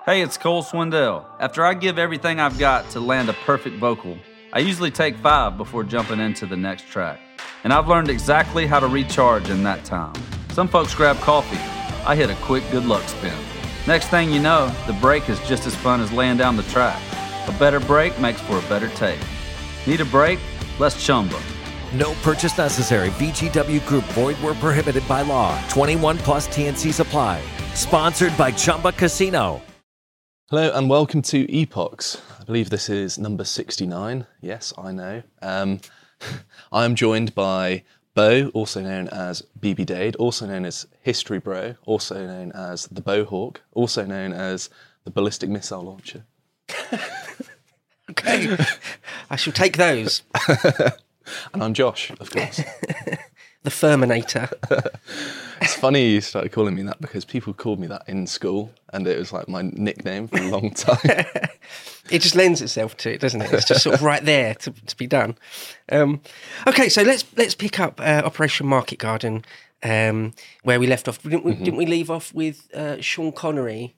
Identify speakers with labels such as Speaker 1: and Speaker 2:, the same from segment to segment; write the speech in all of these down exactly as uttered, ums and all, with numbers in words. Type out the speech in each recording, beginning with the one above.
Speaker 1: Hey, it's Cole Swindell. After I give everything I've got to land a perfect vocal, I usually take five before jumping into the next track. And I've learned exactly how to recharge in that time. Some folks grab coffee. I hit a quick good luck spin. Next thing you know, the break is just as fun as laying down the track. A better break makes for a better take. Need a break? Let's chumba.
Speaker 2: No purchase necessary. V G W Group. Void where prohibited by law. twenty-one plus T N C supply. Sponsored by Chumba Casino.
Speaker 3: Hello and welcome to Epochs. I believe this is number sixty-nine. Yes, I know. Um, I am joined by Bo, also known as B B Dade, also known as History Bro, also known as the Bowhawk, also known as the Ballistic Missile Launcher.
Speaker 4: Okay, I shall take those.
Speaker 3: And I'm Josh, of course.
Speaker 4: The Ferminator.
Speaker 3: It's funny you started calling me that because people called me that in school and it was like my nickname for a long time.
Speaker 4: It just lends itself to it, doesn't it? It's just sort of right there to, to be done. Um, okay, so let's let's pick up uh, Operation Market Garden, um, where we left off. Didn't we, mm-hmm. didn't we leave off with uh, Sean Connery,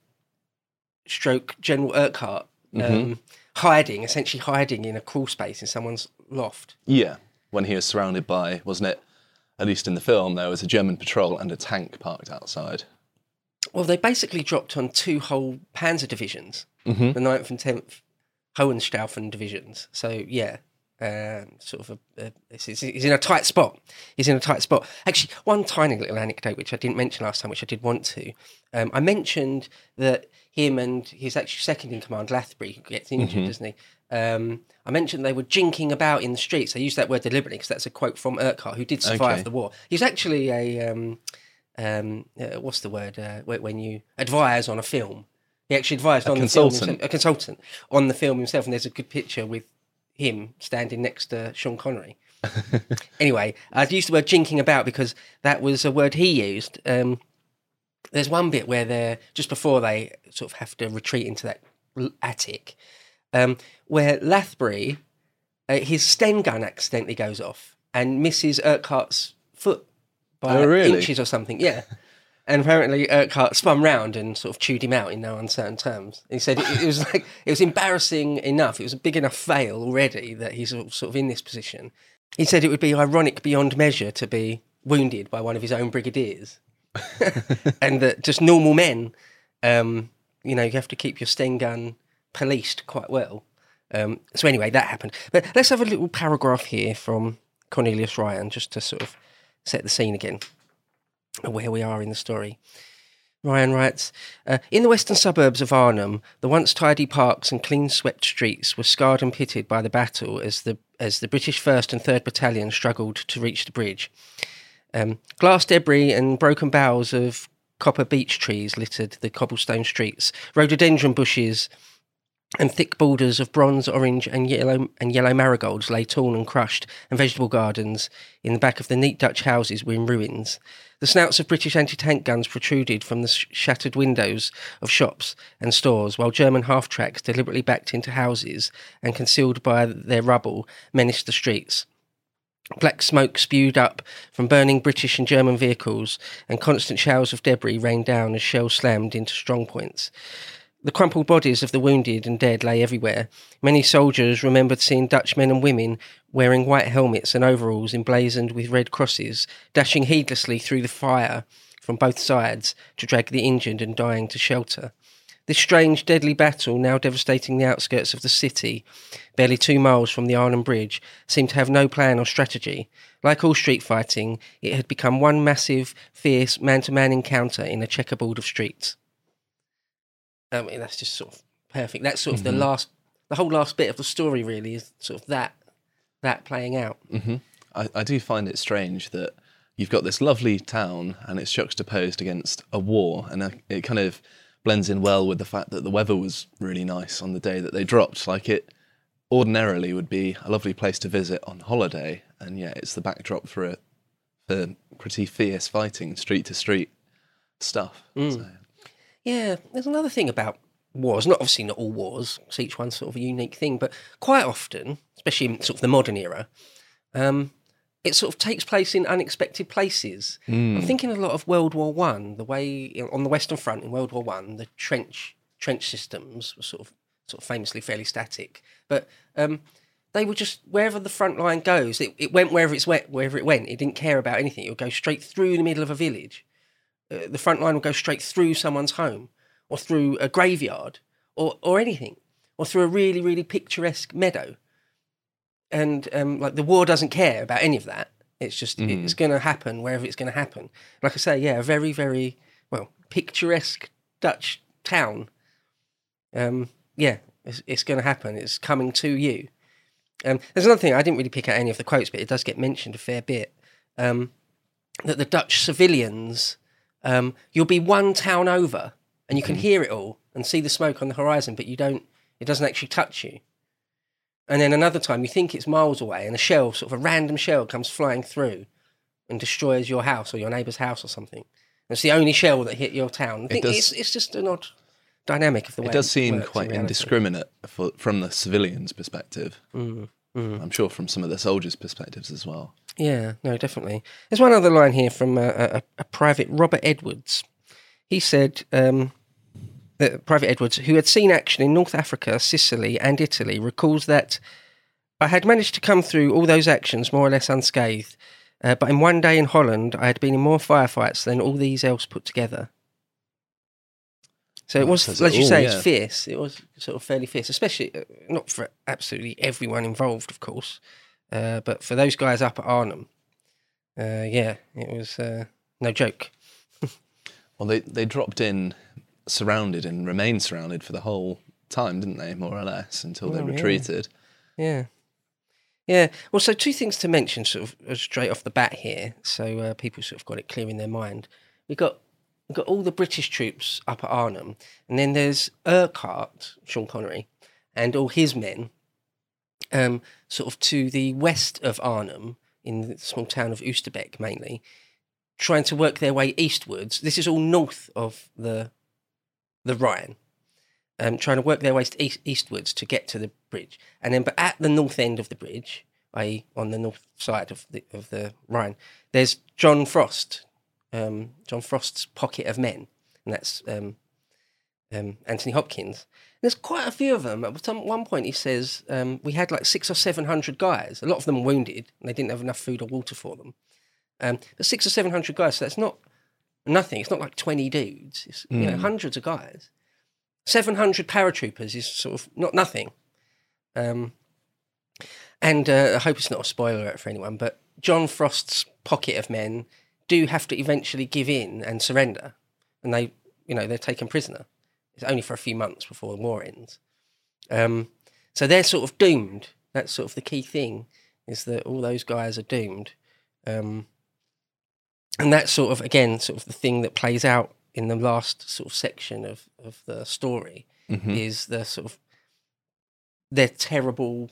Speaker 4: stroke General Urquhart, um, mm-hmm. hiding, essentially hiding in a crawl space in someone's loft?
Speaker 3: Yeah, when he was surrounded by, wasn't it? At least in the film, there was a German patrol and a tank parked outside.
Speaker 4: Well, they basically dropped on two whole Panzer divisions,
Speaker 3: mm-hmm.
Speaker 4: the ninth and tenth Hohenstaufen divisions. So, yeah, um, sort of a, a, he's in a tight spot. He's in a tight spot. Actually, one tiny little anecdote, which I didn't mention last time, which I did want to. Um, I mentioned that him and his actually second in command, Lathbury, gets injured, mm-hmm. doesn't he? Um, I mentioned they were jinking about in the streets. I used that word deliberately because that's a quote from Urquhart, who did survive
Speaker 3: okay.
Speaker 4: the war. He's actually a, um, um, uh, what's the word, uh, when you advise on a film. He actually advised
Speaker 3: a
Speaker 4: on
Speaker 3: consultant.
Speaker 4: the film himself, a consultant on the film himself, and there's a good picture with him standing next to Sean Connery. Anyway, I used the word jinking about because that was a word he used. Um, there's one bit where they're, just before they sort of have to retreat into that attic, Um, where Lathbury, uh, his Sten gun accidentally goes off and misses Urquhart's foot by
Speaker 3: oh, really?
Speaker 4: inches or something. Yeah, and apparently Urquhart spun round and sort of chewed him out in no uncertain terms. He said it, it was like it was embarrassing enough. It was a big enough fail already that he's sort of in this position. He said it would be ironic beyond measure to be wounded by one of his own brigadiers, and that just normal men, um, you know, you have to keep your Sten gun policed quite well. Um, so anyway, that happened. But let's have a little paragraph here from Cornelius Ryan, just to sort of set the scene again, where we are in the story. Ryan writes, uh, in the western suburbs of Arnhem, the once tidy parks and clean-swept streets were scarred and pitted by the battle as the as the British first and third Battalion struggled to reach the bridge. Um, glass debris and broken boughs of copper beech trees littered the cobblestone streets. Rhododendron bushes and thick borders of bronze, orange, and yellow and yellow marigolds lay torn and crushed, and vegetable gardens in the back of the neat Dutch houses were in ruins. The snouts of British anti-tank guns protruded from the sh- shattered windows of shops and stores, while German half-tracks, deliberately backed into houses and concealed by their rubble, menaced the streets. Black smoke spewed up from burning British and German vehicles, and constant showers of debris rained down as shells slammed into strong points. The crumpled bodies of the wounded and dead lay everywhere. Many soldiers remembered seeing Dutch men and women wearing white helmets and overalls emblazoned with red crosses, dashing heedlessly through the fire from both sides to drag the injured and dying to shelter. This strange, deadly battle, now devastating the outskirts of the city, barely two miles from the Arnhem Bridge, seemed to have no plan or strategy. Like all street fighting, it had become one massive, fierce, man-to-man encounter in a checkerboard of streets. I mean, that's just sort of perfect. That's sort of mm-hmm. the last, the whole last bit of the story really is sort of that, that playing out.
Speaker 3: Mm-hmm. I, I do find it strange that you've got this lovely town and it's juxtaposed against a war, and it kind of blends in well with the fact that the weather was really nice on the day that they dropped. Like, it ordinarily would be a lovely place to visit on holiday, and yet it's the backdrop for a for pretty fierce fighting, street to street stuff.
Speaker 4: Mm.
Speaker 3: So.
Speaker 4: Yeah, there's another thing about wars, not obviously not all wars, because each one's sort of a unique thing, but quite often, especially in sort of the modern era, um, it sort of takes place in unexpected places. Mm. I'm thinking a lot of World War One, the way on the Western Front in World War One, the trench trench systems were sort of sort of famously fairly static. But um, they were just, wherever the front line goes, it, it went wherever it's wet, wherever it went. It didn't care about anything. It would go straight through the middle of a village. Uh, the front line would go straight through someone's home, or through a graveyard, or or anything, or through a really, really picturesque meadow. And um, like the war doesn't care about any of that. It's just, mm. it's going to happen wherever it's going to happen. Like I say, yeah, a very, very, well, picturesque Dutch town. Um, yeah, it's, it's going to happen. It's coming to you. Um, there's another thing, I didn't really pick out any of the quotes, but it does get mentioned a fair bit, um, that the Dutch civilians, um, you'll be one town over and you can hear it all and see the smoke on the horizon, but you don't, it doesn't actually touch you. And then another time you think it's miles away and a shell, sort of a random shell, comes flying through and destroys your house or your neighbour's house or something. And it's the only shell that hit your town. I think it does, it's, it's just an odd dynamic of the way
Speaker 3: it does seem
Speaker 4: works
Speaker 3: quite
Speaker 4: in
Speaker 3: indiscriminate for, from the civilians' perspective.
Speaker 4: Mm, mm.
Speaker 3: I'm sure from some of the soldiers' perspectives as well.
Speaker 4: Yeah, no, definitely. There's one other line here from a, a, a Private Robert Edwards. He said, um, that Private Edwards, who had seen action in North Africa, Sicily and Italy, recalls that I had managed to come through all those actions more or less unscathed, uh, but in one day in Holland I had been in more firefights than all these else put together. So it was, as you say, it's fierce. It was sort of fairly fierce, especially, uh, not for absolutely everyone involved, of course, uh, but for those guys up at Arnhem. Uh, yeah, it was uh, no joke.
Speaker 3: Well, they, they dropped in surrounded and remained surrounded for the whole time, didn't they, more or less, until they oh, retreated.
Speaker 4: Yeah. yeah. Yeah. Well, so two things to mention sort of straight off the bat here, so uh, people sort of got it clear in their mind. We've got We've got all the British troops up at Arnhem, and then there's Urquhart, Sean Connery, and all his men, um, sort of to the west of Arnhem, in the small town of Oosterbeek mainly, trying to work their way eastwards. This is all north of the the Rhine, um, trying to work their way east, eastwards to get to the bridge. And then, but at the north end of the bridge, that is on the north side of the of the Rhine, there's John Frost, Um, John Frost's pocket of men, and that's um, um, Anthony Hopkins. And there's quite a few of them. At some, one point he says, um, we had like six or seven hundred guys. A lot of them were wounded, and they didn't have enough food or water for them. Um, but six or seven hundred guys, so that's not nothing. It's not like twenty dudes. It's mm. you know, hundreds of guys. seven hundred paratroopers is sort of not nothing. Um, and uh, I hope it's not a spoiler alert for anyone, but John Frost's pocket of men do have to eventually give in and surrender, and they, you know, they're taken prisoner. It's only for a few months before the war ends. Um, so they're sort of doomed. That's sort of the key thing, is that all those guys are doomed. Um, and that's sort of, again, sort of the thing that plays out in the last sort of section of, of the story, mm-hmm. is the sort of their terrible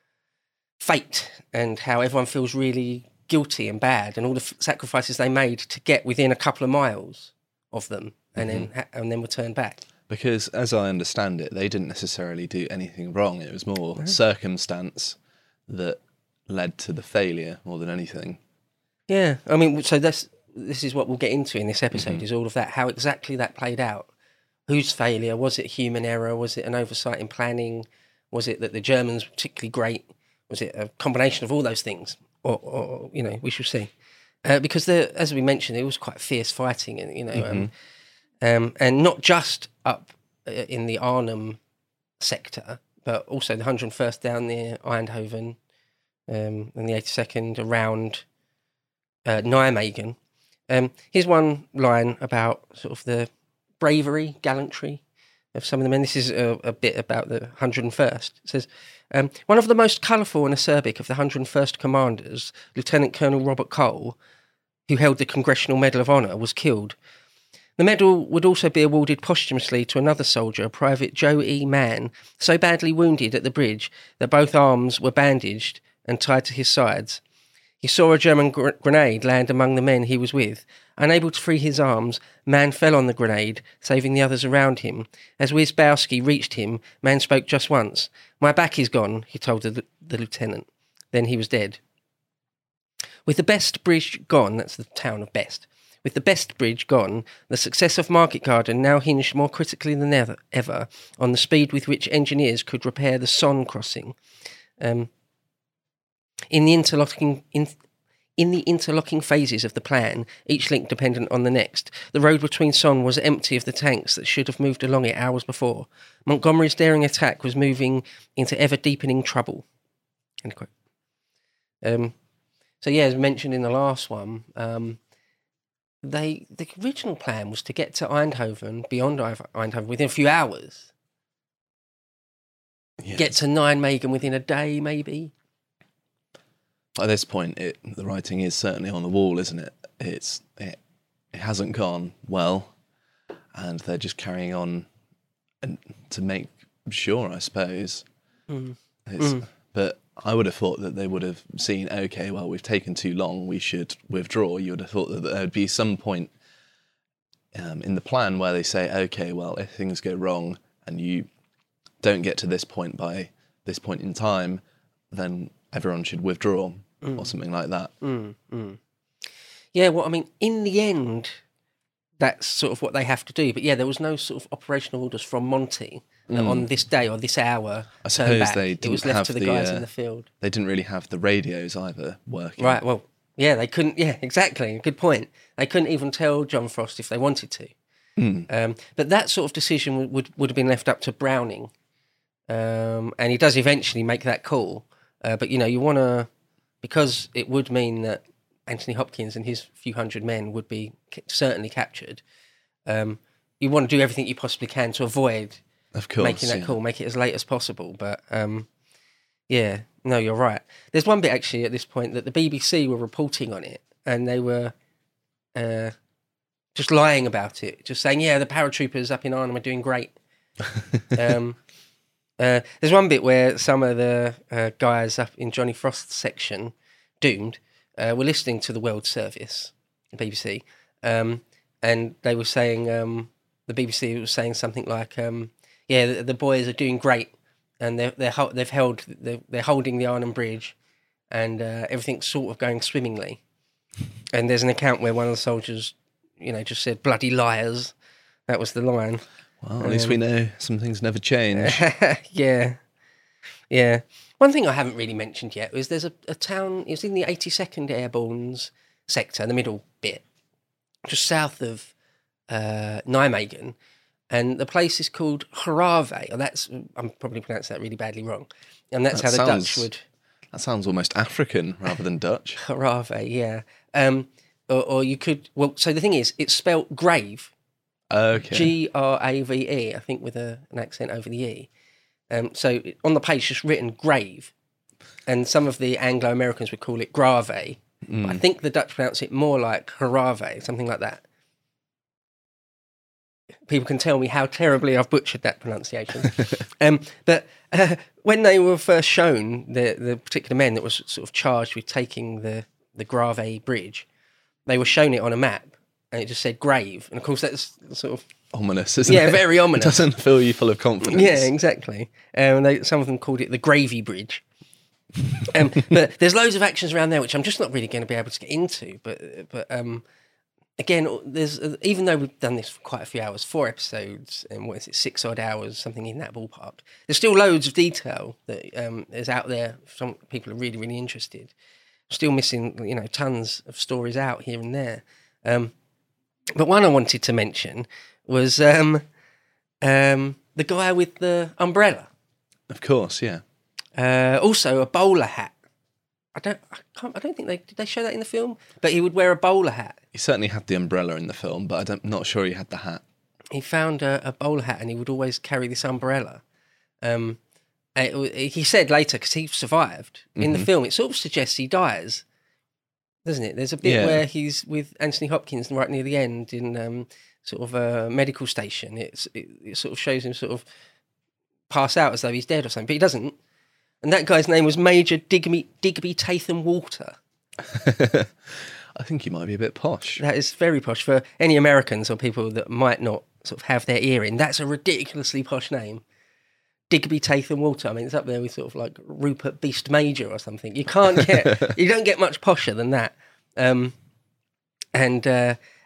Speaker 4: fate and how everyone feels really guilty and bad, and all the f- sacrifices they made to get within a couple of miles of them, and mm-hmm. then ha- and then were turned back.
Speaker 3: Because, as I understand it, they didn't necessarily do anything wrong. It was more mm-hmm. circumstance that led to the failure more than anything. Yeah,
Speaker 4: I mean, so that's this is what we'll get into in this episode, mm-hmm. is all of that, how exactly that played out. Whose failure? Was it human error? Was it an oversight in planning? Was it that the Germans were particularly great? Was it a combination of all those things? Or, or you know, we shall see. Uh, because, the, as we mentioned, it was quite fierce fighting, and you know, mm-hmm. um, um, and not just up in the Arnhem sector, but also the one hundred and first down near Eindhoven, um, and the eighty-second around uh, Nijmegen. Um, here's one line about sort of the bravery, gallantry of some of the men. This is a, a bit about the one hundred and first. It says, um, one of the most colourful and acerbic of the one hundred and first commanders, Lieutenant Colonel Robert Cole, who held the Congressional Medal of Honour, was killed. The medal would also be awarded posthumously to another soldier, Private Joe E. Mann, so badly wounded at the bridge that both arms were bandaged and tied to his sides. He saw a German gr- grenade land among the men he was with. Unable to free his arms, Mann fell on the grenade, saving the others around him. As Wisbowski reached him, Mann spoke just once. "My back is gone," he told the, the lieutenant. Then he was dead. With the Best bridge gone, that's the town of Best, With the best bridge gone, the success of Market Garden now hinged more critically than ever, ever on the speed with which engineers could repair the Son crossing. Um, in the interlocking in, in the interlocking phases of the plan, each link dependent on the next, the road between Son was empty of the tanks that should have moved along it hours before. Montgomery's daring attack was moving into ever-deepening trouble. End quote. Um, so yeah, as mentioned in the last one, um, they the original plan was to get to Eindhoven, beyond Eindhoven, within a few hours.
Speaker 3: Yes.
Speaker 4: Get to Nijmegen within a day, maybe.
Speaker 3: At this point, it, the writing is certainly on the wall, isn't it? It's it, it hasn't gone well, and they're just carrying on, and to make sure, I suppose.
Speaker 4: Mm.
Speaker 3: It's,
Speaker 4: Mm.
Speaker 3: But I would have thought that they would have seen, okay, well, we've taken too long, we should withdraw. You would have thought that there would be some point um, in the plan where they say, okay, well, if things go wrong and you don't get to this point by this point in time, then everyone should withdraw mm. or something like that.
Speaker 4: Mm, mm. Yeah, well, I mean, in the end, that's sort of what they have to do. But yeah, there was no sort of operational orders from Monty that
Speaker 3: Mm.
Speaker 4: on this day or this hour.
Speaker 3: I suppose
Speaker 4: back.
Speaker 3: they
Speaker 4: It
Speaker 3: didn't
Speaker 4: was left
Speaker 3: have
Speaker 4: to the,
Speaker 3: the,
Speaker 4: guys
Speaker 3: uh,
Speaker 4: in the field.
Speaker 3: They didn't really have the radios either working.
Speaker 4: Right, well, yeah, they couldn't, yeah, exactly, good point. They couldn't even tell John Frost if they wanted to.
Speaker 3: Mm.
Speaker 4: Um, but that sort of decision would, would, would have been left up to Browning. Um, and he does eventually make that call. Uh, but, you know, you want to, because it would mean that Anthony Hopkins and his few hundred men would be ca- certainly captured, um, you want to do everything you possibly can to avoid
Speaker 3: Of course,
Speaker 4: making that
Speaker 3: yeah.
Speaker 4: call, make it as late as possible. But, um, yeah, no, you're right. There's one bit, actually, at this point that the B B C were reporting on it, and they were uh, just lying about it, just saying, yeah, the paratroopers up in Arnhem are doing great. um, uh, there's one bit where some of the uh, guys up in Johnny Frost's section, Doomed, uh, were listening to the World Service, the B B C, um, and they were saying, um, the B B C was saying something like, um, yeah, the, the boys are doing great, and they're, they're, ho- they've held, they're, they're holding the Arnhem Bridge, and uh, everything's sort of going swimmingly. And there's an account where one of the soldiers, you know, just said, bloody liars. That was the line.
Speaker 3: Well, at least we know some things never change.
Speaker 4: yeah. Yeah. One thing I haven't really mentioned yet is there's a, a town, it's in the eighty-second Airborne's sector, the middle bit, just south of uh, Nijmegen, and the place is called Harave, or that's, I'm probably pronouncing that really badly wrong, and that's
Speaker 3: That
Speaker 4: how the
Speaker 3: sounds-
Speaker 4: Dutch would...
Speaker 3: That sounds almost African rather than Dutch.
Speaker 4: Harave, yeah. Um, or, or you could, well, so the thing is, it's spelt grave,
Speaker 3: Okay.
Speaker 4: G R A V E, I think with a, an accent over the E. Um, so on the page, just written grave. And some of the Anglo-Americans would call it grave. Mm. But I think the Dutch pronounce it more like harave, something like that. People can tell me how terribly I've butchered that pronunciation. um, but uh, when they were first shown, the, the particular men that was sort of charged with taking the, the Grave Bridge, they were shown it on a map. And it just said grave. And of course, that's sort of...
Speaker 3: Ominous, isn't
Speaker 4: Yeah,
Speaker 3: it?
Speaker 4: very ominous.
Speaker 3: It doesn't fill you full of confidence.
Speaker 4: Yeah, exactly. Um, they, some of them called it the Gravy Bridge. um, but there's loads of actions around there, which I'm just not really going to be able to get into. But but um, again, there's even though we've done this for quite a few hours, four episodes, and what is it, six odd hours, something in that ballpark, there's still loads of detail that um, is out there. Some people are really, really interested. Still missing, you know, tons of stories out here and there. Um, But one I wanted to mention was um, um, the guy with the umbrella.
Speaker 3: Of course, yeah.
Speaker 4: Uh, also, a bowler hat. I don't, I can't, I don't think they did. They show that in the film, but he would wear a bowler hat.
Speaker 3: He certainly had the umbrella in the film, but I'm not sure he had the hat.
Speaker 4: He found a, a bowler hat, and he would always carry this umbrella. Um, it, he said later, because he survived in
Speaker 3: Mm-hmm.
Speaker 4: the film, it sort of suggests he dies, doesn't it? There's a bit
Speaker 3: Yeah.
Speaker 4: where he's with Anthony Hopkins right near the end in um, sort of a medical station. It's, it, it sort of shows him sort of pass out as though he's dead or something, but he doesn't. And that guy's name was Major Digby, Digby Tatham Walter.
Speaker 3: I think he might be a bit posh.
Speaker 4: That is very posh for any Americans or people that might not sort of have their ear in. That's a ridiculously posh name. Digby Tatham Walter. I mean, it's up there with sort of like Rupert Beast Major or something. You can't get, you don't get much posher than that. Um, and uh,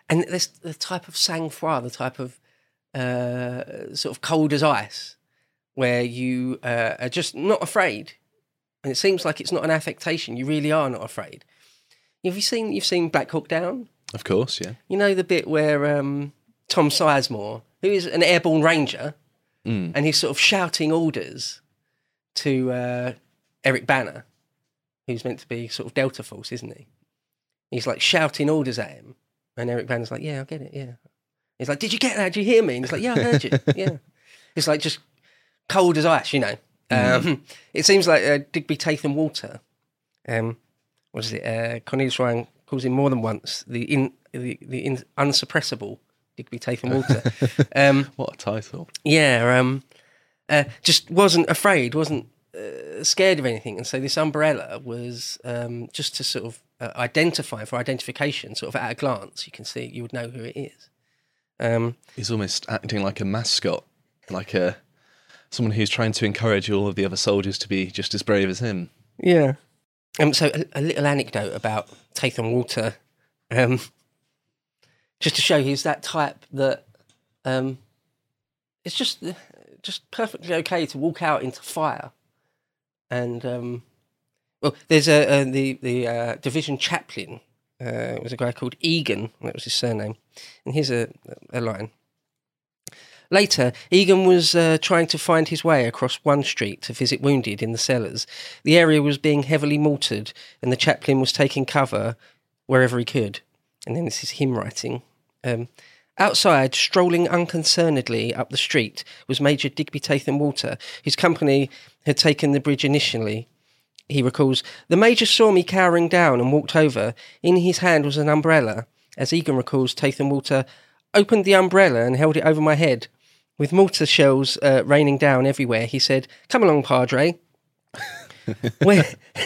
Speaker 4: and there's the type of sang-froid, the type of uh, sort of cold as ice, where you uh, are just not afraid, and it seems like it's not an affectation. You really are not afraid. Have you seen you've seen Black Hawk Down?
Speaker 3: Of course, yeah.
Speaker 4: You know the bit where um, Tom Sizemore, who is an airborne ranger,
Speaker 3: Mm.
Speaker 4: and he's sort of shouting orders to uh, Eric Banner, who's meant to be sort of Delta Force, isn't he? He's like shouting orders at him, and Eric Banner's like, "Yeah, I get it, yeah." He's like, "Did you get that? Did you hear me?" And he's like, "Yeah, I heard you, yeah." It's like just cold as ice, you know.
Speaker 3: Mm.
Speaker 4: Um, it seems like uh, Digby Tatham Walter, um, what is it? Uh, Cornelius Ryan calls him more than once the in the, the in, unsuppressible Digby Tatham Walter. Um,
Speaker 3: What a title.
Speaker 4: yeah, um, uh, just wasn't afraid, wasn't uh, scared of anything. And so this umbrella was um, just to sort of uh, identify, for identification, sort of at a glance, you can see, you would know who it is. Um,
Speaker 3: He's almost acting like a mascot, like a someone who's trying to encourage all of the other soldiers to be just as brave as him.
Speaker 4: yeah. Um, so a, a little anecdote about Tatham Walter, um, just to show he's that type that um, it's just just perfectly okay to walk out into fire. And um, well, there's a, a the the uh, division chaplain uh, was a guy called Egan, that was his surname, and here's a a line. Later, Egan was uh, trying to find his way across one street to visit wounded in the cellars. The area was being heavily mortared, and the chaplain was taking cover wherever he could. And then this is him writing. Um, outside, strolling unconcernedly up the street, was Major Digby Tatham Walter, whose company had taken the bridge initially. He recalls, "The Major saw me cowering down and walked over. In his hand was an umbrella. As Egan recalls, Tatham Walter opened the umbrella and held it over my head. With mortar shells uh, raining down everywhere, he said, 'Come along, Padre.' when,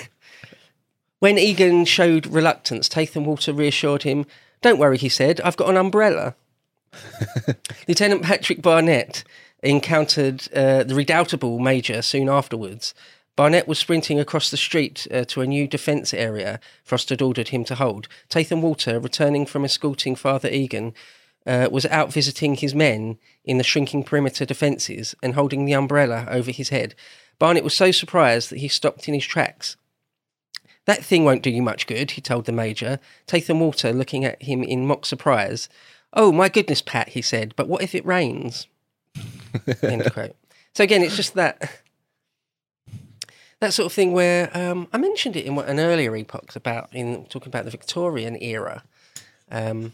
Speaker 4: when Egan showed reluctance, Tatham Walter reassured him. 'Don't worry,' he said, 'I've got an umbrella.'" Lieutenant Patrick Barnett encountered uh, the redoubtable Major soon afterwards. Barnett was sprinting across the street uh, to a new defence area Frost had ordered him to hold. Tatham Walter, returning from escorting Father Egan, Uh, was out visiting his men in the shrinking perimeter defences and holding the umbrella over his head. Barnett was so surprised that he stopped in his tracks. "That thing won't do you much good," he told the Major. Tatham Walter, looking at him in mock surprise. "Oh, my goodness, Pat," he said, "but what if it rains?" End quote. So again, it's just that that sort of thing where um, I mentioned it in an earlier epoch about in talking about the Victorian era. Um,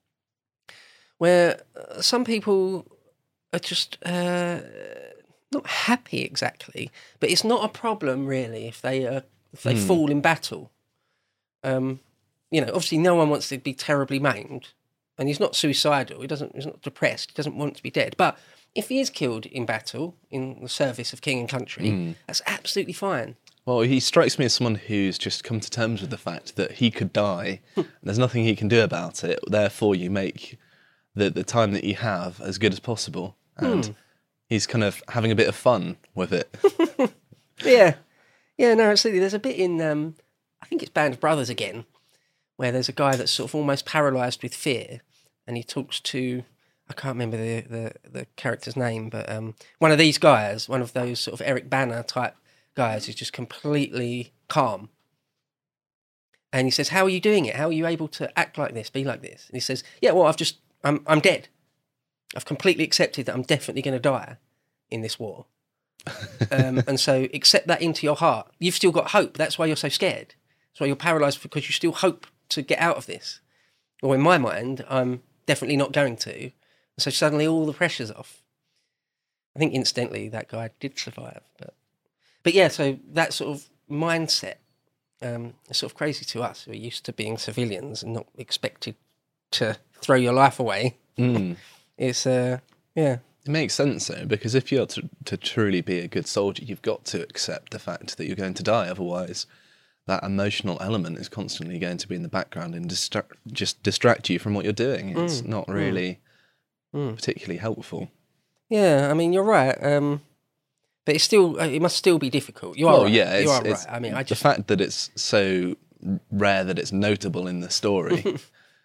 Speaker 4: where some people are just uh, not happy exactly, but it's not a problem really if they uh, if they mm. fall in battle. Um, you know, obviously no one wants to be terribly maimed, and he's not suicidal. He doesn't. He's not depressed. He doesn't want to be dead. But if he is killed in battle in the service of king and country, mm. that's absolutely fine.
Speaker 3: Well, he strikes me as someone who's just come to terms with the fact that he could die, and there's nothing he can do about it. Therefore, you make the the time that you have as good as possible, and mm. he's kind of having a bit of fun with it.
Speaker 4: yeah, yeah, no, absolutely. There's a bit in, um, I think it's Band of Brothers again, where there's a guy that's sort of almost paralysed with fear, and he talks to, I can't remember the the, the character's name, but um, one of these guys, one of those sort of Eric Banner type guys, who's just completely calm. And he says, "How are you doing it? How are you able to act like this, be like this?" And he says, "Yeah, well, I've just, I'm I'm dead. I've completely accepted that I'm definitely going to die in this war. um, and so accept that into your heart. You've still got hope. That's why you're so scared. That's why you're paralysed, because you still hope to get out of this. Or in my mind, I'm definitely not going to. And so suddenly all the pressure's off." I think incidentally that guy did survive. But, but yeah, so that sort of mindset um, is sort of crazy to us who are used to being civilians and not expected to throw your life away.
Speaker 3: Mm.
Speaker 4: It's, uh, yeah.
Speaker 3: It makes sense, though, because if you're to, to truly be a good soldier, you've got to accept the fact that you're going to die. Otherwise, that emotional element is constantly going to be in the background and distra- just distract you from what you're doing. It's mm. not really mm. particularly helpful.
Speaker 4: Yeah, I mean, you're right. Um, but it's still, it must still be difficult. You are
Speaker 3: well,
Speaker 4: right.
Speaker 3: yeah,
Speaker 4: you
Speaker 3: it's,
Speaker 4: are
Speaker 3: it's
Speaker 4: right. I mean, I just...
Speaker 3: the fact that it's so rare that it's notable in the story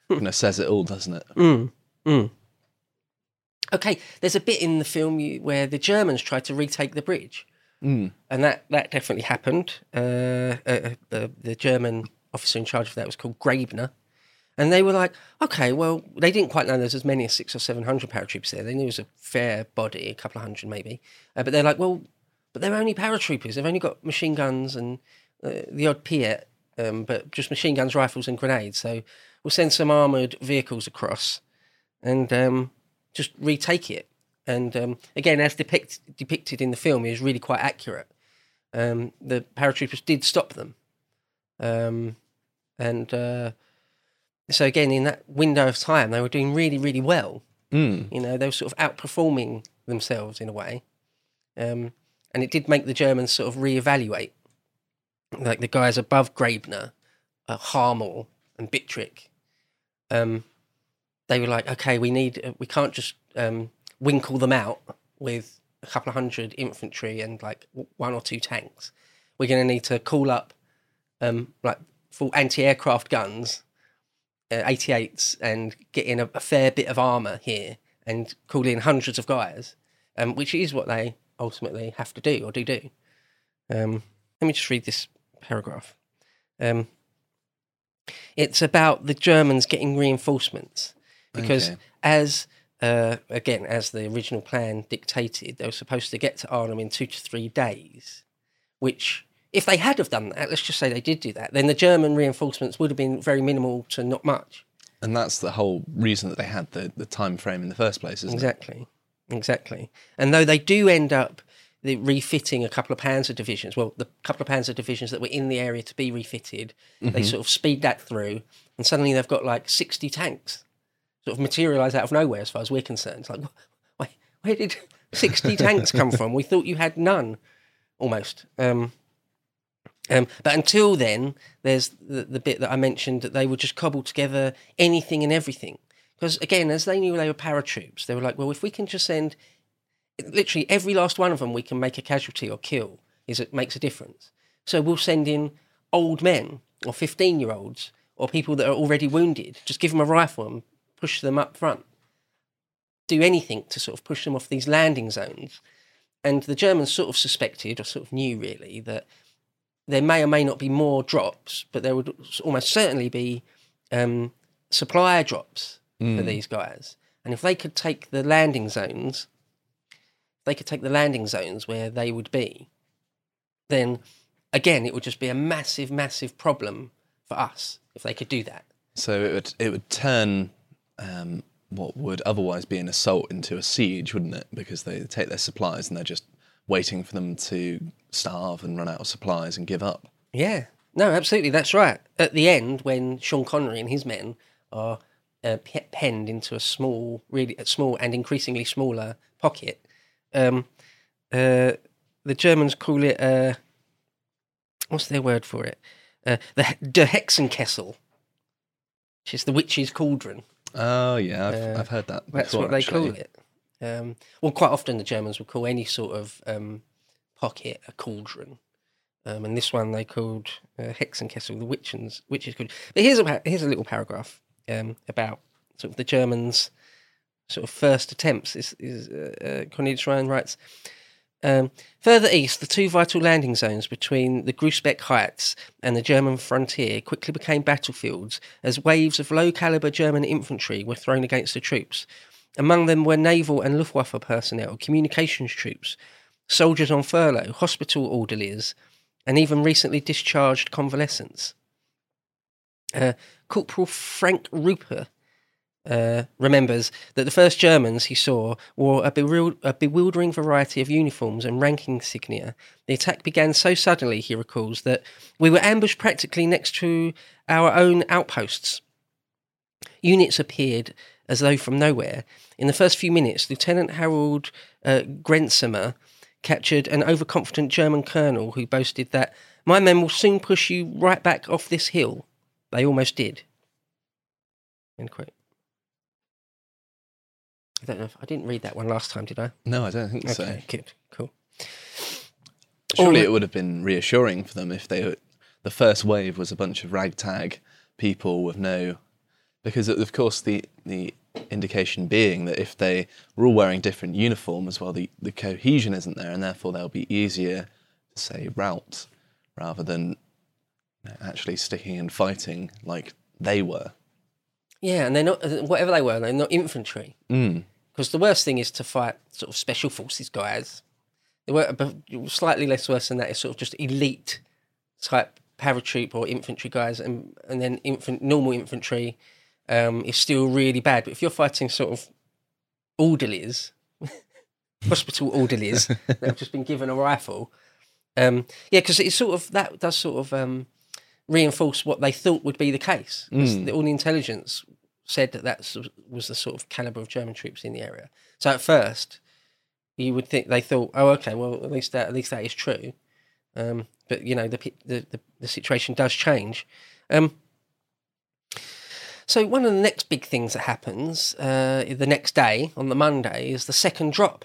Speaker 3: kind of says it all, doesn't it?
Speaker 4: Mm. Mm. Okay, there's a bit in the film you, where the Germans tried to retake the bridge.
Speaker 3: Mm.
Speaker 4: And that, that definitely happened. Uh, uh, the, the German officer in charge of that was called Grabner. And they were like, okay, well, they didn't quite know there was as many as six or seven hundred paratroopers there. They knew it was a fair body, a couple of hundred maybe. Uh, but they're like, well, but they're only paratroopers. They've only got machine guns and uh, the odd Piet, um, but just machine guns, rifles and grenades. So we'll send some armoured vehicles across and um, just retake it. And um, again, as depict, depicted in the film, is really quite accurate. Um, the paratroopers did stop them. Um, and... Uh, So again, in that window of time, they were doing really, really well.
Speaker 3: Mm.
Speaker 4: You know, they were sort of outperforming themselves in a way. Um, and it did make the Germans sort of reevaluate. Like the guys above Grabner, uh, Harmel and Bittrick, um, they were like, okay, we need, uh, we can't just um, winkle them out with a couple of hundred infantry and like one or two tanks. We're going to need to call up um, like full anti-aircraft guns, Uh, eighty-eights, and get in a, a fair bit of armour here and call in hundreds of guys, um, which is what they ultimately have to do or do do. Um, let me just read this paragraph. Um, it's about the Germans getting reinforcements because
Speaker 3: Okay.
Speaker 4: as, uh, again, as the original plan dictated, they were supposed to get to Arnhem in two to three days, which... If they had have done that, let's just say they did do that, then the German reinforcements would have been very minimal to not much.
Speaker 3: And that's the whole reason that they had the, the time frame in the first place, isn't
Speaker 4: Exactly, exactly. And though they do end up the refitting a couple of Panzer divisions, well, the couple of Panzer divisions that were in the area to be refitted,
Speaker 3: Mm-hmm.
Speaker 4: they sort of speed that through, and suddenly they've got like sixty tanks sort of materialise out of nowhere as far as we're concerned. It's like, where, where did sixty tanks come from? We thought you had none, almost. Um Um, but until then, there's the, the bit that I mentioned that they would just cobble together anything and everything. Because again, as they knew they were paratroops, they were like, well, if we can just send literally every last one of them, we can make a casualty or kill, is it makes a difference. So we'll send in old men or fifteen-year-olds or people that are already wounded. Just give them a rifle and push them up front. Do anything to sort of push them off these landing zones. And the Germans sort of suspected, or sort of knew really, that there may or may not be more drops, but there would almost certainly be um, supply drops mm. for these guys. And if they could take the landing zones, if they could take the landing zones where they would be, then again, it would just be a massive, massive problem for us if they could do that.
Speaker 3: So it would it would turn um, what would otherwise be an assault into a siege, wouldn't it? Because they take their supplies and they're just waiting for them to starve and run out of supplies and give up.
Speaker 4: Yeah, no, absolutely, that's right. At the end, when Sean Connery and his men are uh, pe- penned into a small, really a small and increasingly smaller pocket, um, uh, the Germans call it, uh, what's their word for it? Uh, the Der Hexenkessel, which is the witch's cauldron.
Speaker 3: Oh, yeah, I've,
Speaker 4: Uh,
Speaker 3: I've heard that before,
Speaker 4: That's what they
Speaker 3: actually.
Speaker 4: call it. Um, well, quite often the Germans would call any sort of um, pocket a cauldron. Um, and this one they called uh, Hexenkessel, the witch's, witch's cauldron. But here's a, pa- here's a little paragraph um, about sort of the Germans' sort of first attempts. Is, is, uh, uh, Cornelius Ryan writes, um, further east, the two vital landing zones between the Grussbeck Heights and the German frontier quickly became battlefields as waves of low-caliber German infantry were thrown against the troops. Among them were naval and Luftwaffe personnel, communications troops, soldiers on furlough, hospital orderlies, and even recently discharged convalescents. Uh, Corporal Frank Ruper uh, remembers that the first Germans he saw wore a, bewil- a bewildering variety of uniforms and ranking insignia. The attack began so suddenly, he recalls, that we were ambushed practically next to our own outposts. Units appeared as though from nowhere. In the first few minutes, Lieutenant Harold uh, Grenzemer captured an overconfident German colonel who boasted that my men will soon push you right back off this hill. They almost did. End quote. I don't know if I didn't read that one last time, did I?
Speaker 3: No, I don't think so.
Speaker 4: Okay, good, cool.
Speaker 3: Surely
Speaker 4: Or-
Speaker 3: it would have been reassuring for them if they the first wave was a bunch of ragtag people with no Because of course the the indication being that if they were all wearing different uniforms, well, the, the cohesion isn't there, and therefore they'll be easier to say rout rather than you know, actually sticking and fighting like they were.
Speaker 4: Yeah, and they're not, whatever they were, they're not infantry.
Speaker 3: Mm.
Speaker 4: Because the worst thing is to fight sort of special forces guys. They were slightly less worse than that. It's sort of just elite type paratroop or infantry guys, and and then infant, normal infantry um, is still really bad. But if you're fighting sort of orderlies, hospital orderlies that have just been given a rifle, um, yeah, because it's sort of that does sort of um, reinforce what they thought would be the case. Mm. The, all the intelligence said that that was the sort of caliber of German troops in the area. So at first, you would think they thought, oh, okay, well at least that at least that is true. Um, but you know the, the the the situation does change. Um, so one of the next big things that happens uh, the next day on the Monday is the second drop.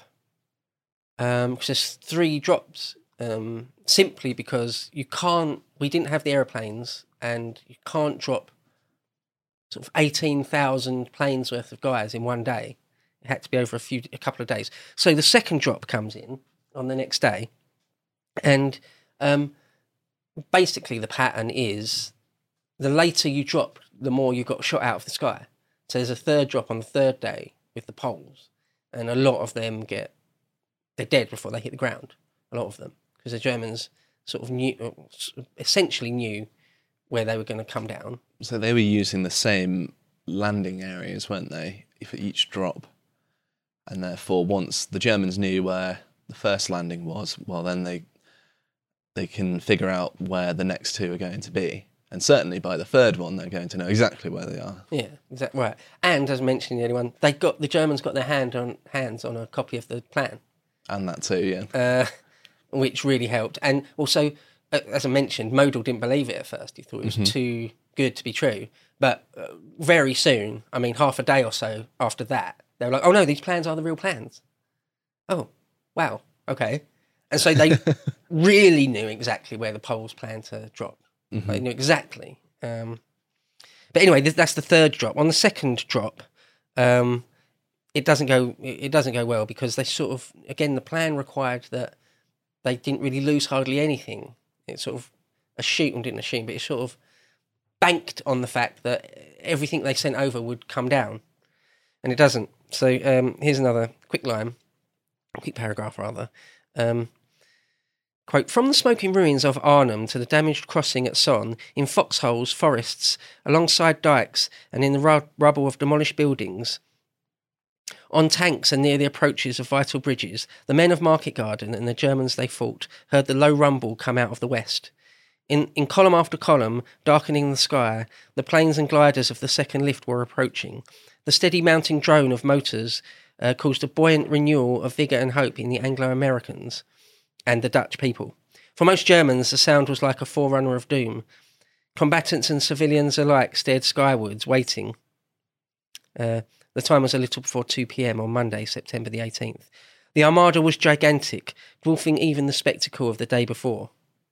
Speaker 4: Um, because there's three drops. Um, simply because you can't. We didn't have the aeroplanes, and you can't drop sort of eighteen thousand planes worth of guys in one day. It had to be over a few, a couple of days. So the second drop comes in on the next day, and um, basically the pattern is the later you drop, the more you got shot out of the sky. So there's a third drop on the third day with the poles, and a lot of them get they're dead before they hit the ground. A lot of them, because the Germans sort of knew, essentially knew where they were going to come down.
Speaker 3: So they were using the same landing areas, weren't they, for each drop? And therefore, once the Germans knew where the first landing was, well, then they they can figure out where the next two are going to be. And certainly by the third one, they're going to know exactly where they are.
Speaker 4: Yeah, exactly right. And as mentioned, the other one, they got the Germans got their hand on hands on a copy of the plan.
Speaker 3: And that too, yeah.
Speaker 4: Uh, which really helped. And also, as I mentioned, Model didn't believe it at first. He thought it was mm-hmm. too good to be true. But uh, very soon, I mean, half a day or so after that, they were like, oh no, these plans are the real plans. Oh, wow, okay. And so they really knew exactly where the Poles planned to drop. Mm-hmm. They knew exactly. Um, but anyway, that's the third drop. On the second drop, um, it doesn't go. It doesn't go well because they sort of, again, the plan required that they didn't really lose hardly anything. It sort of assumed, didn't assume, but it sort of banked on the fact that everything they sent over would come down, and it doesn't. So um, here's another quick line, quick paragraph rather. Um, quote, from the smoking ruins of Arnhem to the damaged crossing at Somme, in foxholes, forests, alongside dikes, and in the ru- rubble of demolished buildings, on tanks and near the approaches of vital bridges, the men of Market Garden and the Germans they fought heard the low rumble come out of the west. In, in column after column, darkening the sky, the planes and gliders of the second lift were approaching. The steady mounting drone of motors uh, caused a buoyant renewal of vigour and hope in the Anglo-Americans and the Dutch people. For most Germans, the sound was like a forerunner of doom. Combatants and civilians alike stared skywards, waiting. Uh, the time was a little before two p.m. on Monday, September the eighteenth. The armada was gigantic, dwarfing even the spectacle of the day before,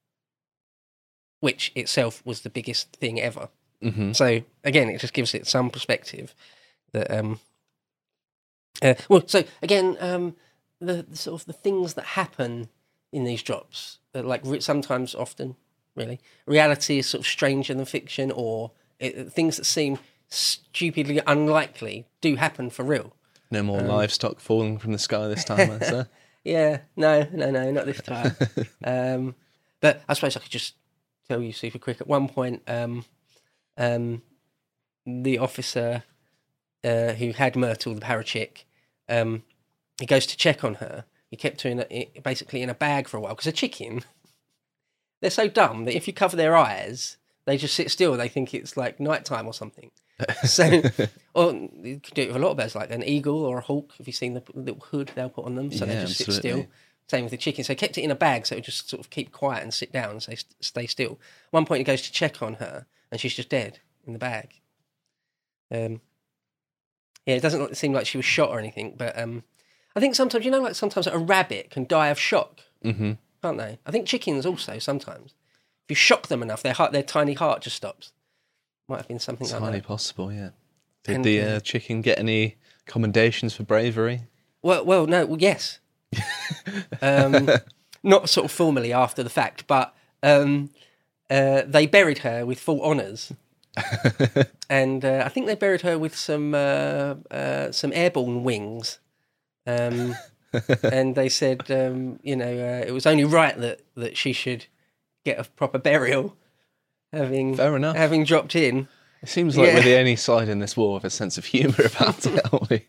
Speaker 4: which itself was the biggest thing ever. Mm-hmm. So, again, it just gives it some perspective. That um, uh, well, so, again, um, the, the sort of the things that happen in these drops, uh, like re- sometimes, often, really, reality is sort of stranger than fiction, or it, things that seem stupidly unlikely do happen for real.
Speaker 3: No more um, livestock falling from the sky this time, is there?
Speaker 4: Yeah, no, no, no, not this time. um, but I suppose I could just tell you super quick. At one point, um, um, the officer uh, who had Myrtle, the parachick, um, he goes to check on her. He kept her in a, basically in a bag for a while because a chicken, they're so dumb that if you cover their eyes, they just sit still. They think it's like nighttime or something. So, or you can do it with a lot of birds, like an eagle or a hawk. Have you seen the little hood they'll put on them? So
Speaker 3: yeah,
Speaker 4: they just
Speaker 3: absolutely.
Speaker 4: sit still. Same with the chicken. So he kept it in a bag so it would just sort of keep quiet and sit down and stay, stay still. At one point he goes to check on her and she's just dead in the bag. Um, yeah, it doesn't seem like she was shot or anything, but um, I think sometimes, you know, like sometimes a rabbit can die of shock, mm-hmm. can't they? I think chickens also sometimes. If you shock them enough, their heart, their tiny heart just stops. Might have been something
Speaker 3: it's
Speaker 4: like
Speaker 3: highly
Speaker 4: that.
Speaker 3: possible, yeah. Did
Speaker 4: And,
Speaker 3: the
Speaker 4: uh,
Speaker 3: uh, chicken get any commendations for bravery?
Speaker 4: Well, well, no, well, yes. um, not sort of formally after the fact, but um, uh, they buried her with full honours. And uh, I think they buried her with some uh, uh, some airborne wings. Um, and they said, um, you know, uh, it was only right that, that she should get a proper burial, having
Speaker 3: Fair enough.
Speaker 4: having dropped in.
Speaker 3: It seems like
Speaker 4: Yeah.
Speaker 3: we're the only side in this war with a sense of humour about it, aren't we?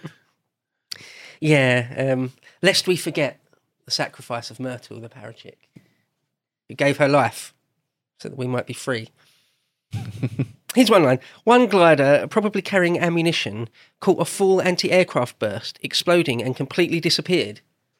Speaker 4: Yeah, um, lest we forget the sacrifice of Myrtle, the parachick, who gave her life so that we might be free. Here's one line. One glider, probably carrying ammunition, caught a full anti-aircraft burst, exploding and completely disappeared.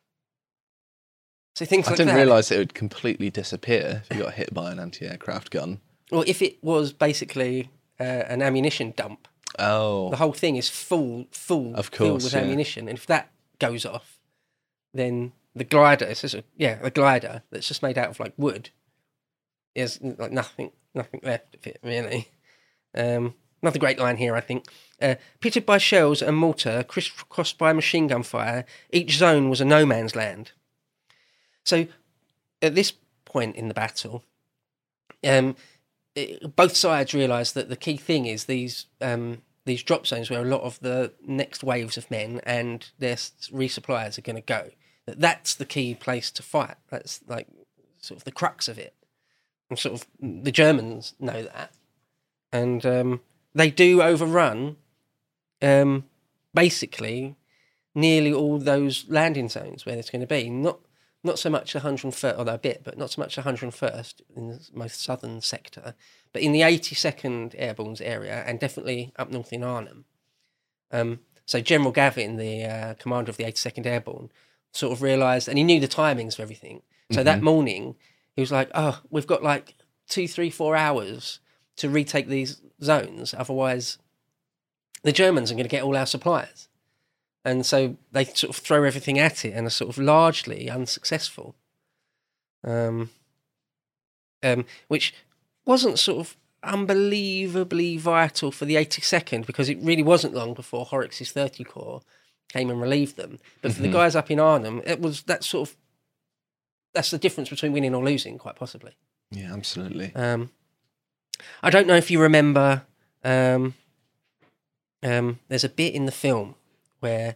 Speaker 4: So things
Speaker 3: I
Speaker 4: like
Speaker 3: didn't
Speaker 4: that.
Speaker 3: realise it would completely disappear if you got hit by an anti-aircraft gun.
Speaker 4: Well, if it was basically uh, an ammunition dump,
Speaker 3: Oh,
Speaker 4: the whole thing is full, full,
Speaker 3: Of
Speaker 4: filled
Speaker 3: course,
Speaker 4: with
Speaker 3: yeah.
Speaker 4: ammunition, and if that goes off, then the glider, it's just a, yeah, the glider that's just made out of like wood, is like nothing, nothing left of it really. Um, another great line here, I think. Uh, pitted by shells and mortar, crisscrossed by machine gun fire, each zone was a no man's land. So, at this point in the battle, um, it, both sides realise that the key thing is these um, these drop zones where a lot of the next waves of men and their s- resuppliers are going to go. That that's the key place to fight. That's like sort of the crux of it. And sort of the Germans know that, and um, they do overrun um, basically nearly all those landing zones where there's going to be not. Not so much one hundred first, although a bit, but not so much one hundred first in the most southern sector, but in the eighty-second Airborne's area, and definitely up north in Arnhem. Um, so General Gavin, the uh, commander of the eighty-second Airborne, sort of realised, and he knew the timings of everything. So
Speaker 3: Mm-hmm.
Speaker 4: that morning, he was like, oh, we've got like two, three, four hours to retake these zones, otherwise the Germans are going to get all our supplies. And so they sort of throw everything at it and are sort of largely unsuccessful. Um, um, which wasn't sort of unbelievably vital for the eighty-second, because it really wasn't long before Horrocks's thirty Corps came and relieved them. But for the guys up in Arnhem, it was that sort of, that's the difference between winning or losing, quite possibly.
Speaker 3: yeah, absolutely.
Speaker 4: Um, I don't know if you remember, um, um, there's a bit in the film where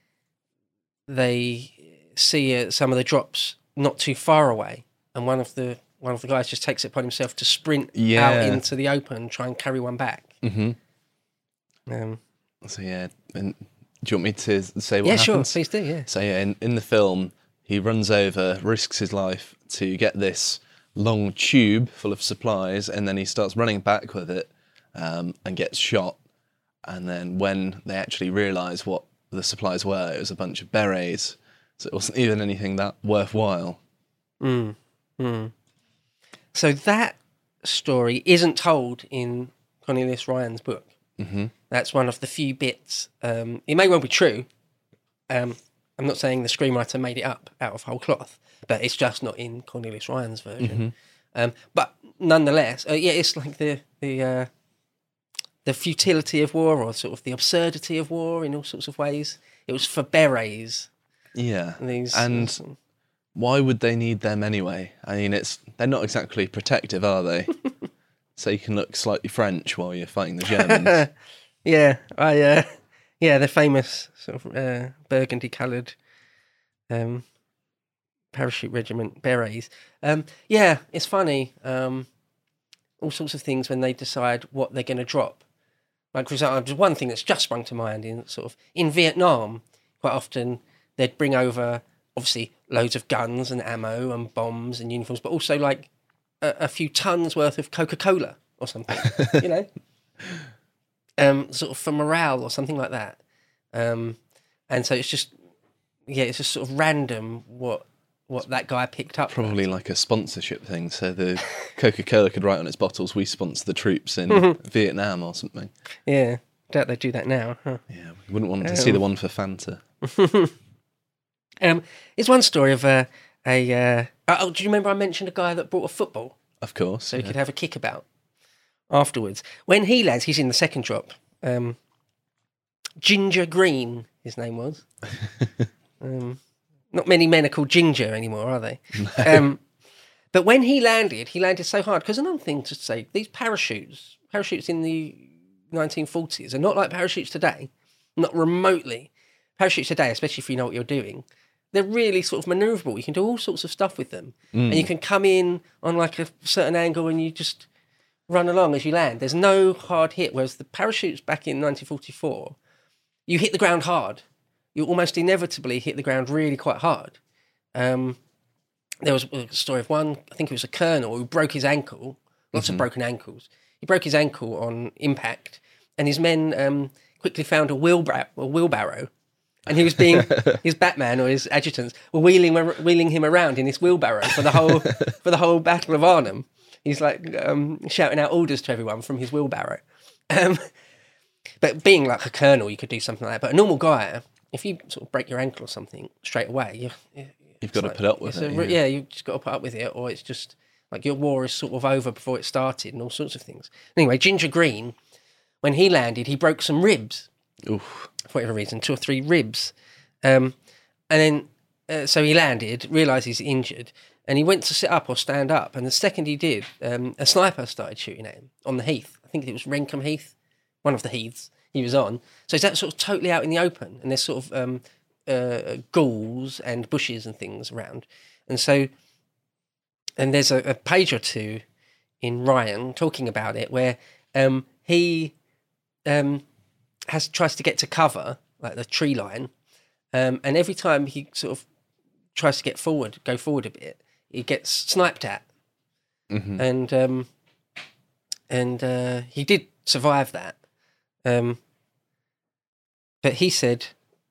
Speaker 4: they see uh, some of the drops not too far away, and one of the one of the guys just takes it upon himself to sprint
Speaker 3: Yeah.
Speaker 4: out into the open and try and carry one back.
Speaker 3: hmm
Speaker 4: Um,
Speaker 3: So yeah, and do you want me to say what
Speaker 4: yeah,
Speaker 3: happens?
Speaker 4: sure, please do. Yeah,
Speaker 3: So yeah, in, in the film, he runs over, risks his life to get this long tube full of supplies, and then he starts running back with it um, and gets shot. And then when they actually realise what the supplies were, it was a bunch of berets, so it wasn't even anything that worthwhile.
Speaker 4: Mm. Mm. So that story isn't told in Cornelius Ryan's book.
Speaker 3: Mm-hmm.
Speaker 4: That's one of the few bits. Um, it may well be true. Um, I'm not saying the screenwriter made it up out of whole cloth, but it's just not in Cornelius Ryan's version. Um, but nonetheless, uh, yeah, it's like the the uh, the futility of war, or sort of the absurdity of war in all sorts of ways. It was for berets.
Speaker 3: Yeah,
Speaker 4: These
Speaker 3: and why would they need them anyway? I mean, it's they're not exactly protective, are they? So you can look slightly French while you're fighting the Germans.
Speaker 4: yeah, I uh, yeah, the famous sort of uh, burgundy-coloured um, parachute regiment berets. Um, yeah, it's funny. Um, all sorts of things when they decide what they're going to drop. Like, for example, there's one thing that's just sprung to mind in sort of in Vietnam. Quite often they'd bring over obviously loads of guns and ammo and bombs and uniforms, but also like a, a few tons worth of Coca-Cola or something, you know, um, sort of for morale or something like that. Um, and so it's just, yeah, it's just sort of random what what that guy picked up.
Speaker 3: Probably like a sponsorship thing. So the Coca-Cola could write on its bottles, "We sponsor the troops in Vietnam" or something.
Speaker 4: Yeah, doubt they do that now. Huh?
Speaker 3: Yeah, we wouldn't want to see the one for Fanta.
Speaker 4: Um, it's one story of a a. Uh, oh, do you remember I mentioned a guy that brought a football
Speaker 3: Of course.
Speaker 4: so he
Speaker 3: yeah.
Speaker 4: could have a kickabout afterwards? When he lands, he's in the second drop. Um, Ginger Green, his name was. um, not many men are called Ginger anymore, are they? No. Um, but when he landed, he landed so hard. Because another thing to say, these parachutes, parachutes in the nineteen forties are not like parachutes today, not remotely. Parachutes today, especially if you know what you're doing, they're really sort of manoeuvrable. You can do all sorts of stuff with them. Mm. And you can come in on like a certain angle and you just run along as you land. There's no hard hit, whereas the parachutes back in nineteen forty-four, you hit the ground hard. You almost inevitably hit the ground really quite hard. Um, there was a story of one, I think it was a colonel, who broke his ankle, lots mm-hmm. of broken ankles. He broke his ankle on impact, and his men um, quickly found a, wheelbar- a wheelbarrow, and he was being, his Batman or his adjutants were wheeling wheeling him around in this wheelbarrow for the whole for the whole Battle of Arnhem. He's like um, shouting out orders to everyone from his wheelbarrow. Um, but being like a colonel, you could do something like that. But a normal guy, if you sort of break your ankle or something straight away, you,
Speaker 3: you've got like, to put up with it.
Speaker 4: A, yeah. yeah, you've just got to put up with it, or it's just like your war is sort of over before it started and all sorts of things. Anyway, Ginger Green, when he landed, he broke some ribs.
Speaker 3: Oof.
Speaker 4: For whatever reason, two or three ribs. Um, and then, uh, so he landed, realised he's injured, and he went to sit up or stand up. And the second he did, um, a sniper started shooting at him on the heath. I think it was Renkham Heath, one of the heaths he was on. So he's that sort of totally out in the open, and there's sort of um, uh, galls and bushes and things around. And so, and there's a, a page or two in Ryan talking about it where um, he um, has tries to get to cover, like the tree line, um, and every time he sort of tries to get forward, go forward a bit, he gets sniped at. Mm-hmm. And um, and uh, he did survive that. Um, but he said,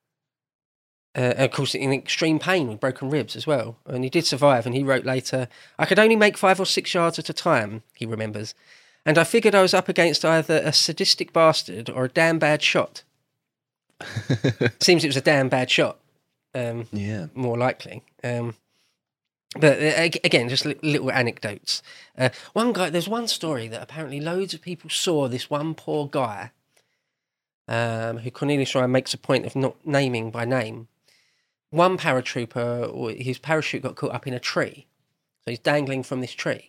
Speaker 4: uh, of course, in extreme pain with broken ribs as well. And he did survive. And he wrote later, I could only make five or six yards at a time, he remembers. And I figured I was up against either a sadistic bastard or a damn bad shot. Seems it was a damn bad shot. Um,
Speaker 3: yeah.
Speaker 4: More likely. Um, but uh, again, just li- little anecdotes. Uh, one guy, there's one story that apparently loads of people saw this one poor guy um, who Cornelius Ryan makes a point of not naming by name. One paratrooper, or his parachute got caught up in a tree. So he's dangling from this tree.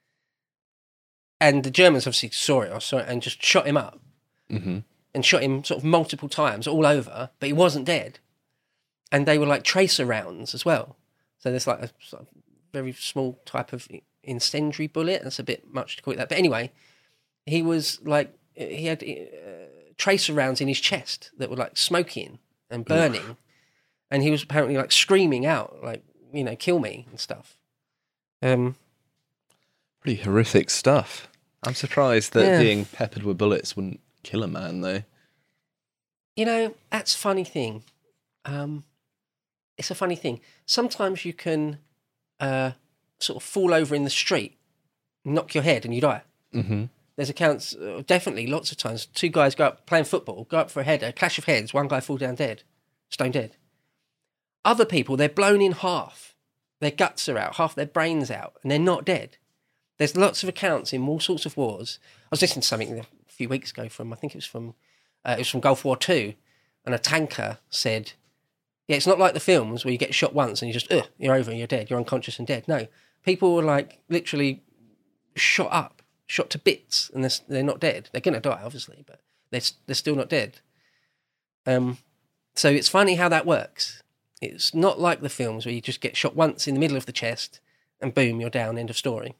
Speaker 4: And the Germans obviously saw it, or saw it and just shot him up. Mm-hmm. And shot him sort of multiple times all over, but he wasn't dead. And they were like tracer rounds as well. So there's like a sort of very small type of incendiary bullet. That's a bit much to call it that. But anyway, he was like, he had uh, tracer rounds in his chest that were like smoking and burning. Oof. And he was apparently like screaming out, like, you know, kill me and stuff. Um,
Speaker 3: Pretty horrific stuff. I'm surprised that
Speaker 4: yeah.
Speaker 3: being peppered with bullets wouldn't kill a man, though.
Speaker 4: You know, that's a funny thing. Um, it's a funny thing. Sometimes you can uh, sort of fall over in the street, knock your head, and you die. Mm-hmm. There's accounts, uh, definitely, lots of times. Two guys go up playing football, go up for a header, a clash of heads, one guy fall down dead, stone dead. Other people, they're blown in half. Their guts are out, half their brains out, and they're not dead. There's lots of accounts in all sorts of wars. I was listening to something a few weeks ago from, I think it was from, uh, it was from Gulf War Two, and a tanker said, yeah, it's not like the films where you get shot once and you just, ugh, you're over and you're dead, you're unconscious and dead. No, people were like literally shot up, shot to bits, and they're, they're not dead. They're going to die, obviously, but they're, they're still not dead. Um, so it's funny how that works. It's not like the films where you just get shot once in the middle of the chest and boom, you're down, end of story.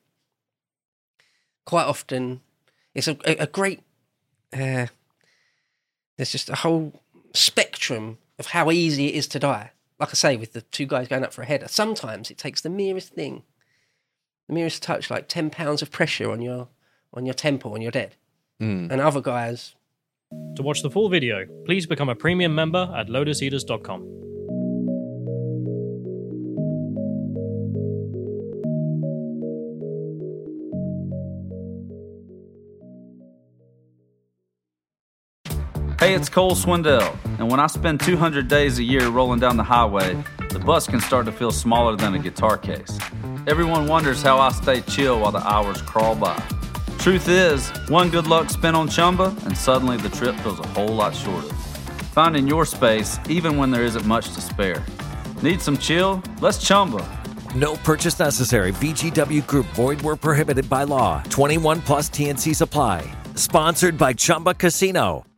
Speaker 4: Quite often, it's a, a, a great, uh, there's just a whole spectrum of how easy it is to die. Like I say, with the two guys going up for a header, sometimes it takes the merest thing, the merest touch, like ten pounds of pressure on your on your temple and you're dead. Mm. And other guys...
Speaker 5: To watch the full video, please become a premium member at lotus eaters dot com.
Speaker 1: Hey, it's Cole Swindell, and when I spend two hundred days a year rolling down the highway, the bus can start to feel smaller than a guitar case. Everyone wonders how I stay chill while the hours crawl by. Truth is, one good luck spin on Chumba, and suddenly the trip feels a whole lot shorter. finding your space even when there isn't much to spare. Need some chill? Let's Chumba.
Speaker 2: No purchase necessary. V G W Group. Void where prohibited by law. twenty-one plus T N C Supply. Sponsored by Chumba Casino.